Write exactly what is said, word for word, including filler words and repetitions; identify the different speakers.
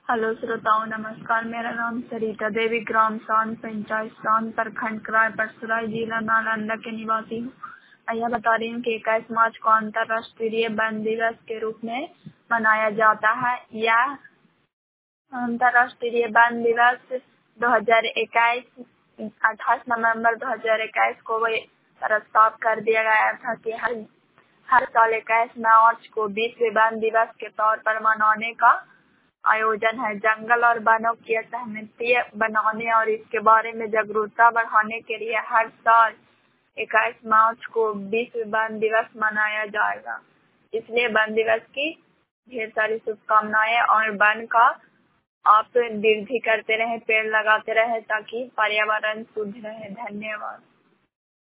Speaker 1: Hello श्रोताओं, नमस्कार। मेरा नाम सरिता देवी, ग्राम सान पंचायत सान प्रखंड क्राय परसुराई जिला नालंदा के निवासी हूँ। मैं यह बता रही हूँ कि इक्कीस मार्च को अंतर्राष्ट्रीय वन दिवस के रूप में मनाया जाता है। यह अंतर्राष्ट्रीय वन दिवस दो हज़ार इक्कीस अट्ठाईस नवंबर दो हज़ार इक्कीस को प्रस्ताव कर दिया गया था कि हर हर साल इक्कीस मार्च को विश्व वन दिवस के तौर पर मनाने का आयोजन है। जंगल और वनों की सहमति बनाने और इसके बारे में जागरूकता बढ़ाने के लिए हर साल इक्कीस मार्च को विश्व वन दिवस मनाया जाएगा। इसलिए वन दिवस की ढेर सारी शुभकामनाएं और वन का आप वृद्धि करते रहें, पेड़ लगाते रहें ताकि पर्यावरण शुद्ध रहे। धन्यवाद।